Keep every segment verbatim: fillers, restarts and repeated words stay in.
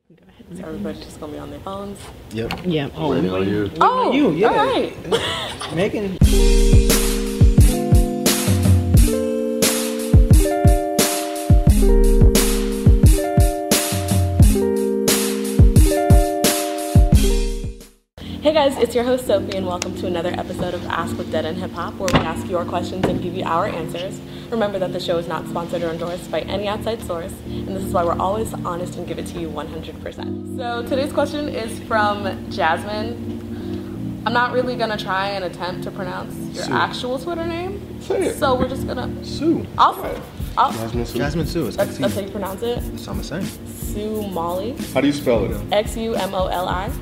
Go ahead. So everybody's just gonna be on their phones. Yep. Yeah. Oh, ready on you. Oh, you. Yeah. All right. Megan. Hey guys, it's your host Sophie and welcome to another episode of Ask with Dead End Hip Hop, where we ask your questions and give you our answers. Remember that the show is not sponsored or endorsed by any outside source, and this is why we're always honest and give it to you one hundred percent. So today's question is from Jasmine. I'm not really gonna try and attempt to pronounce your Sue. actual Twitter name. Say it. So we're just gonna. Sue. I'll, I'll, Jasmine Sue. Jasmine Sue. It's that's, that's how you pronounce it. That's what I'm saying. Sue Molly. How do you spell it? X U M O L I.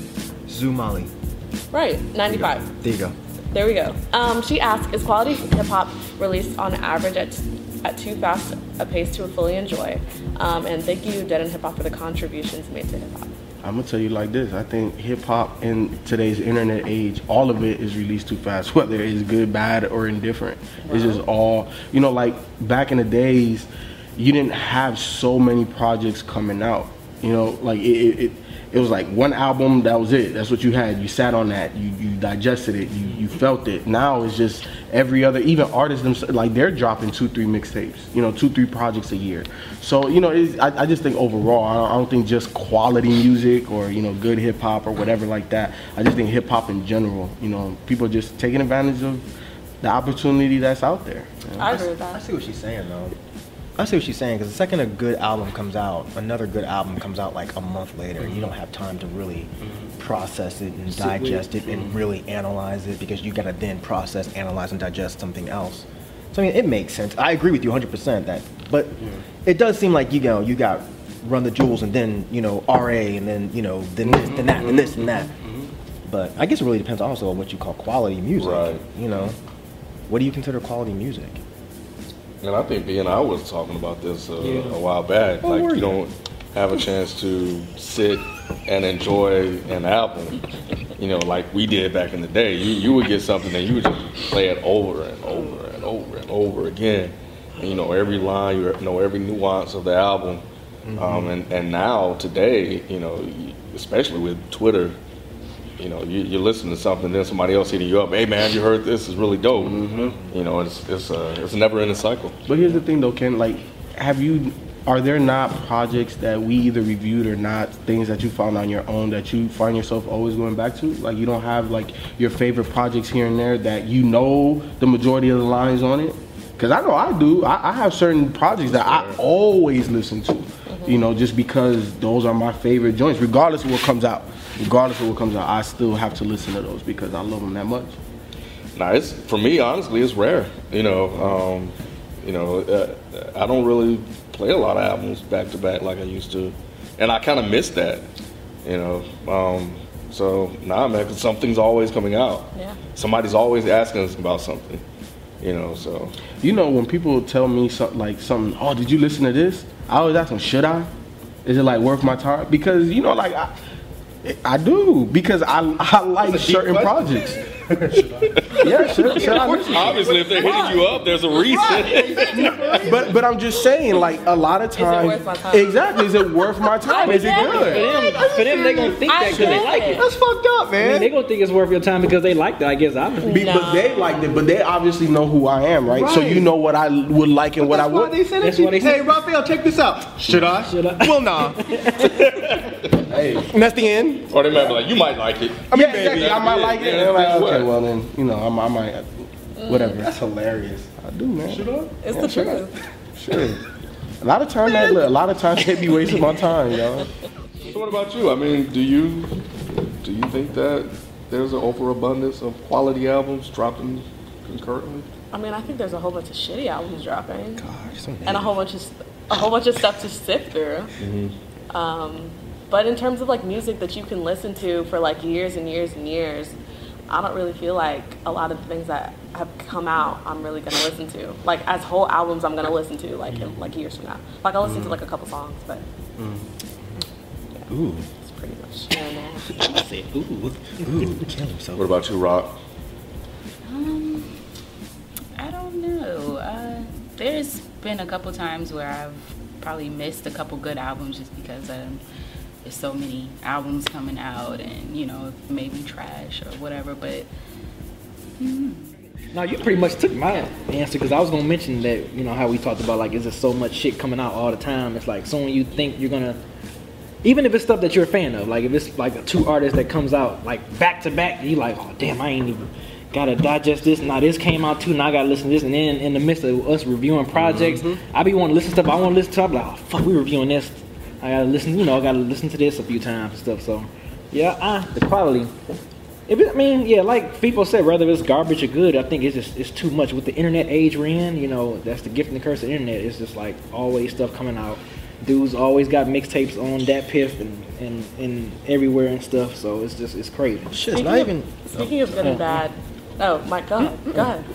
Zumali. Right, ninety-five. There you go. There we go. Um, she asked, is quality hip hop released on average at at too fast a pace to fully enjoy? Um, and thank you, Dead End Hip Hop, for the contributions made to hip hop. I'm gonna tell you like this. I think hip hop in today's internet age, all of it is released too fast, whether it's good, bad, or indifferent. It's just all, you know, like back in the days, you didn't have so many projects coming out. You know, like it, it, it It was like one album, that was it. That's what you had. You sat on that. You you digested it. You you felt it. Now it's just every other, even artists themselves, like they're dropping two, three mixtapes. You know, two, three projects a year. So you know, it's, I I just think overall, I don't, I don't think just quality music or you know good hip hop or whatever like that. I just think hip hop in general. You know, people are just taking advantage of the opportunity that's out there. You know? I agree with I that. see what she's saying, though. I see what she's saying, because the second a good album comes out, another good album comes out like a month later. You don't have time to really process it and digest it and really analyze it, because you gotta then process, analyze, and digest something else. So I mean, it makes sense. I agree with you one hundred percent that, but it does seem like you know you got Run the Jewels and then you know R A and then you know then this, then that, and this and that. But I guess it really depends also on what you call quality music. Right. You know, what do you consider quality music? And I think B and I was talking about this uh, Yeah. a while back. Oh, like were you you? don't have a chance to sit and enjoy an album, you know, like we did back in the day. You you would get something and you would just play it over and over and over and over again. And, you know every line, you know every nuance of the album. Mm-hmm. Um, and and now today, you know, especially with Twitter. You know, you, you listen to something, then somebody else hitting you up. Hey, man, you heard this? Is really dope. Mm-hmm. You know, it's it's a it's a never-ending cycle. But here's the thing, though, Ken. Like, have you? Are there not projects that we either reviewed or not things that you found on your own that you find yourself always going back to? Like, you don't have like your favorite projects here and there that you know the majority of the lines on it? Because I know I do. I, I have certain projects that I always listen to. Mm-hmm. You know, just because those are my favorite joints, regardless of what comes out. Regardless of what comes out, I still have to listen to those because I love them that much. Now, it's for me, honestly, it's rare. You know, um, you know, uh, I don't really play a lot of albums back to back like I used to, and I kind of miss that. You know, um, so nah, man, 'cause something's always coming out. Yeah. Somebody's always asking us about something. You know, so You know, when people tell me something like something, oh, did you listen to this? I always ask them, should I? Is it like worth my time? Because you know, like I. I do, because I, I like certain projects. Yeah, should, should I listen? obviously, if they're hitting you up, there's a reason. But but I'm just saying, like a lot of times, worth my time? exactly, is it worth my time? Is it get good? For them, for them, they gonna think I that because they get like it. it. That's fucked up, I man. mean, they gonna think it's worth your time because they like that. I guess obviously. Be- But they liked it, but they obviously know who I am, right? So Right. you know what I would like and what I That's why would. they said That's it. why they Hey, said- Raphael, check this out. Should I? Should I? Well, nah. Hey, and that's the end. Or they might be like, you might like it. I mean, Maybe, exactly. I that'd might be like it. Yeah, And I'm like, that's okay, what. well then, you know, I, I might, whatever. That's hilarious. I do, man. Should I? It's Yeah, the should I? truth. Sure. A lot of time that look, a lot of times they be wasting my time, y'all. So what about you? I mean, do you do you think that there's an overabundance of quality albums dropping concurrently? I mean, I think there's a whole bunch of shitty albums dropping, Gosh, so and a whole bunch of a whole bunch of stuff to sift through. Um, but in terms of like music that you can listen to for like years and years and years, I don't really feel like a lot of the things that have come out I'm really gonna listen to. Like as whole albums, I'm gonna listen to like in, like years from now. Like I'll listen to like a couple songs, but Ooh. it's pretty much here and there. I said, ooh. Ooh, kill himself. What about you, Rock? Um, I don't know. Uh, there's been a couple times where I've probably missed a couple good albums just because um, there's so many albums coming out, and you know, maybe trash or whatever. But mm, No, you pretty much took my answer because I was gonna mention that, you know, how we talked about like, is there so much shit coming out all the time? It's like, so when you think you're gonna, even if it's stuff that you're a fan of, like if it's like two artists that comes out like back to back, you like, oh damn, I ain't even gotta digest this. Now this came out too, now I gotta listen to this. And then in the midst of us reviewing projects, mm-hmm. I be wanting to listen to stuff I want to listen to. I'm like, oh fuck, we reviewing this. I gotta listen, you know, I gotta listen to this a few times and stuff. So yeah, uh, the quality. If it, I mean, yeah, like people said, whether it's garbage or good, I think it's just it's too much with the internet age we're in. You know, that's the gift and the curse of the internet. It's just like always stuff coming out. Dudes always got mixtapes on that piff and, and, and everywhere and stuff. So it's just it's crazy. Shit, it's not of, even. Speaking of good and bad, oh Mike, go ahead, go ahead.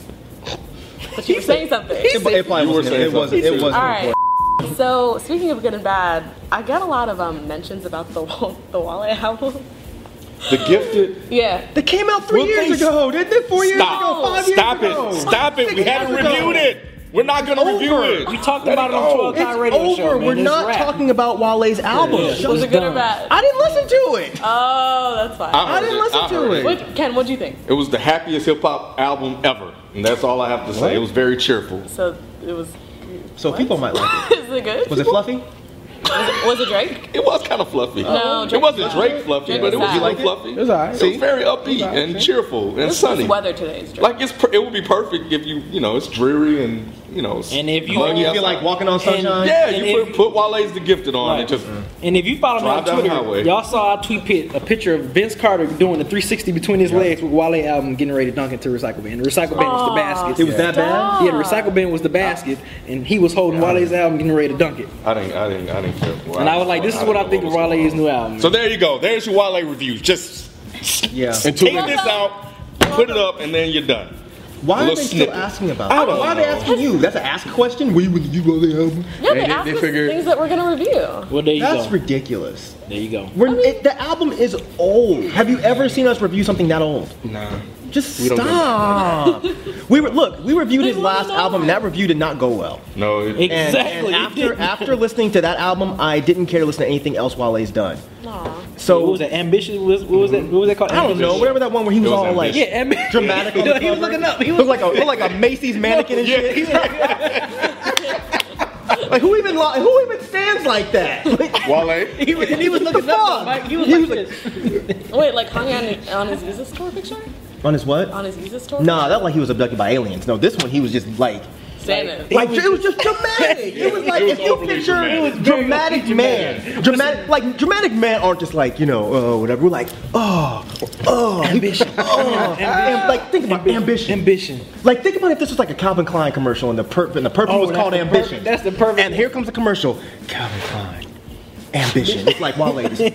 But you were saying something. It, it probably wasn't. It wasn't. It wasn't. All right. So speaking of good and bad, I got a lot of um, mentions about the the Wale album. The Gifted. Yeah. They came out three Well, years they- ago, didn't it? Four years Stop. ago, five Stop years ago. it. Stop it. We Six haven't years ago. reviewed it. We're not going to review it. We talked Let about it on go. twelve It's Time Radio over. Show, man. We're It's not wrapped. talking about Wale's album. Yeah. Shut Was it up. good or bad? I didn't listen to it. Oh, that's fine. I, heard didn't it. listen I to heard it. What, Ken, what'd you think? It was the happiest hip hop album ever, and that's all I have to say. What? It was very cheerful. So it was. So what? people might like it. Is it good? Was it fluffy? Was it, was it Drake? It was kind of fluffy. No, it Drake wasn't was Drake sad. fluffy, Drake but it was was sad. a You little liked fluffy. It was alright. It See? was very upbeat It was alright. and cheerful and This sunny. this weather today is Drake. Like it's, per- it would be perfect if you, you know, it's dreary and you know. it's And if you- muggy You feel outside. like walking on sunshine? yeah, and you if- put, put Wale's The Gifted on Right. and just And if you follow me on Drive down the Twitter, highway. y'all saw I tweet pit a picture of Vince Carter doing the three sixty between his legs with Wale album getting ready to dunk into the recycle bin. The recycle bin was the basket. It was that bad? Yeah, the recycle bin was the basket, and he was holding Wale's album getting ready to dunk it. I didn't, I didn't, I didn't care for. And I was like, this is what I think of Wale's new album. So there you go. There's your Wale review. Just Yeah. take this out, put it up, and then you're done. Why A are little they still snippet. asking about I it? don't Why are they know. asking you? That's an ask question? When when you go the album? Yeah, they, They- they asked us figured- things that we're gonna review. Well, there you That's go. ridiculous. There you go. We're, it, the album is old. Have you ever seen us review something that old? Nah. Just We don't do stop. we were look. We reviewed his They wanna last know. album, and that review did not go well. No. It, And, Exactly. and after after listening to that album, I didn't care to listen to anything else Wale's done. Aw. So what was So that? Ambitious? What was, what was that? What was that called? I don't know, whatever that one where he was, It was all like Ambitious. Yeah, ambitious. dramatic. On the He was cover. looking up. He was Looked like a looked like a Macy's mannequin and shit. Like who even li- who even stands like that? Like, Wale. He was, and he was looking What the up. fuck? Mike. He was He like was this. Wait, like hung on, on his Visa store picture? on his what? On his Visa store? Nah, that like he was abducted by aliens. No, this one he was just like. Standing. Like it was just dramatic. It was like It was if you overly picture dramatic. it was dramatic man, dramatic like dramatic man aren't just like you know uh, whatever. We're like oh oh Ambition. oh and, like think about ambition. Ambition. Like think about if this was like a Calvin Klein commercial and the per and the perfume Oh, was that's called the Ambition. perfect- that's the perfect And here comes the commercial, Calvin Klein, Ambition. It's like Wale. Just,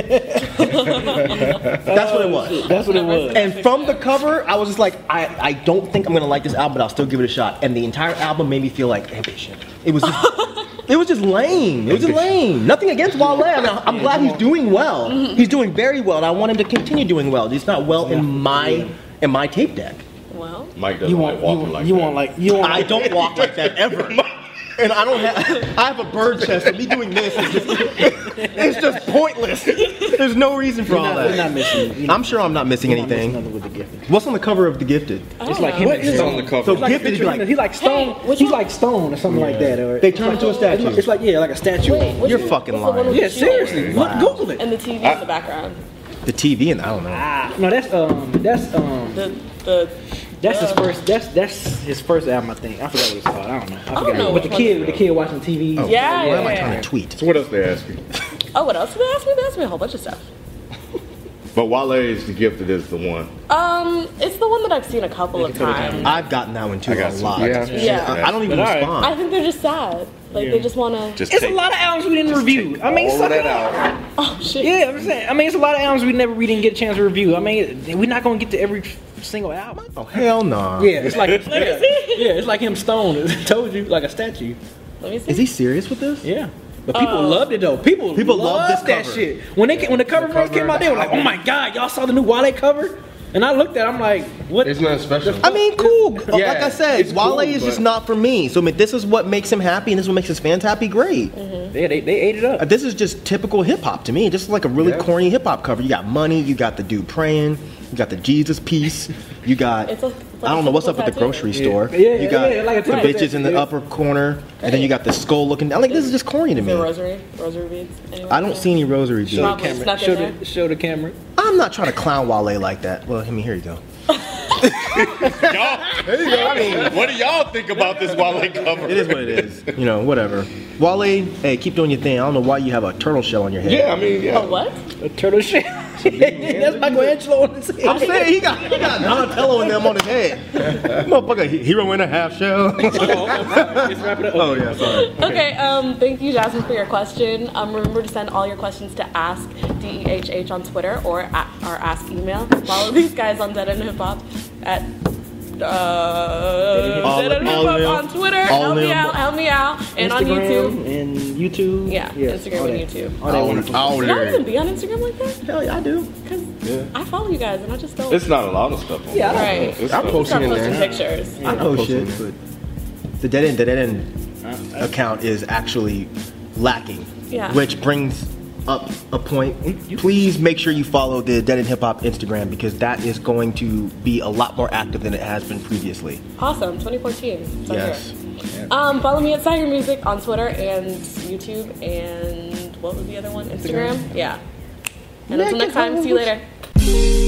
that's what it was. That's what it was. And from the cover, I was just like, I, I don't think I'm gonna like this album, but I'll still give it a shot. And the entire album made me feel like ambition. It was just, it was just lame. It was just lame. Nothing against Wale. I mean, I'm glad he's doing well. He's doing very well, and I want him to continue doing well. He's not well in my in my tape deck. Well, Mike doesn't You want, like you walking want, like you that. want like, you want I don't walk like that ever. And I don't have. I have a bird chest, so me doing this is just, it's just pointless. There's no reason for We're all not, we're that. not missing. You know, I'm sure I'm not missing we're not missing anything. nothing with the Gifted. What's on the cover of The Gifted? It's like him What and is Stone. on the cover? So It's like, Gifted is like he's like Stone. Hey, which he's one? like Stone or something like that. Or they turn into a it's statue. like, it's like yeah, like a statue. wait, which You're one- fucking what's the one lying. with Yeah, the shoes? seriously. Look, Wow. Google it. And the T V in the background. The T V, and I don't know. Ah, no, that's um, that's um, The the. that's his uh, first. That's that's his first album, I think. I forgot what it's called. I don't know. I forgot. don't know With the which kid, one. with the kid watching T V. Oh, Yeah, Why yeah, am I yeah. trying to tweet? So what else they ask you? Oh, what else did they ask me? They asked me a whole bunch of stuff. But Wale is The Gifted is the one. Um, it's the one that I've seen a couple of times. I've gotten that one too I got a some. lot. Yeah. Yeah. I, I don't even But all right. respond. I think they're just sad. Like they just wanna. Just It's take a lot of albums we didn't review. I mean, all some- of that out. Oh shit. yeah, I'm saying. I mean, it's a lot of albums we never we didn't get a chance to review. I mean, we're not gonna get to every single album. Oh hell no. Yeah, it's like yeah, yeah, it's like him Stone. Told you, like a statue. Let me see. Is he serious with this? Yeah. But people Uh, loved it though. People People loved love this that cover. shit. When they ca- when the cover first came out, they were like, "Oh my god, y'all saw the new Wale cover?" And I looked at it, I'm like, what? It's nothing special. I mean, cool. Yeah, like I said, it's Wale cool, is just but- not for me. So I mean, this is what makes him happy, and this is what makes his fans happy. Great. They, they, they ate it Uh, up. This is just typical hip hop to me. Just like a really Yeah. corny hip hop cover. You got money. You got the dude praying. You got the Jesus piece. You got It's a- it's like I don't a know what's up typical with the grocery tattoo. store. Yeah, yeah, you got yeah, like a the tattoo. bitches in the Yeah. upper corner, and then you got the skull looking. I'm like, this is just corny to The me. rosary, rosary beads. Anyone I don't see any rosary Show dude. the Probably camera. snuck in Show there. the, show the camera. I'm not trying to clown Wale like that. Well, I mean, here you go. Y'all, I mean, what do y'all think about this Wale cover? it is what it is. You know, whatever. Wale, hey, keep doing your thing. I don't know why you have a turtle shell on your head. Yeah, I mean, yeah. Oh, what? A turtle shell. That's Michelangelo on his head. I'm saying he got he got Donatello and them on his head. Motherfucker, hero in a half shell. Let's wrap it up. Oh yeah, sorry. Okay, um, thank you, Jasmine, for your question. Um, remember to send all your questions to Ask D E H H on Twitter or at our Ask email. Follow these guys on Dead End Hip Hop at uh, All- Dead End Hip all Hop them. on Twitter. All Help me them. out, help me out, and on YouTube. And YouTube. Yeah, Instagram all and that. YouTube. All that wonderful. All Do y'all there. even be on Instagram like that? Hell yeah, I do. Because I follow you guys and I just don't. It's not a lot of stuff on Yeah, I there. right. It's I'm not- posting Start in posting there. pictures. I know posting shit, it. but the dead end, the dead end account is actually lacking. Yeah. Which brings up a point. Please make sure you follow the Dead End Hip Hop Instagram because that is going to be a lot more active than it has been previously. Awesome, twenty fourteen. It's right Yes. here. Um, follow me at Sager Music on Twitter and YouTube and what was the other one? Instagram? Yeah. And Yeah, until get next time, see you followed. later.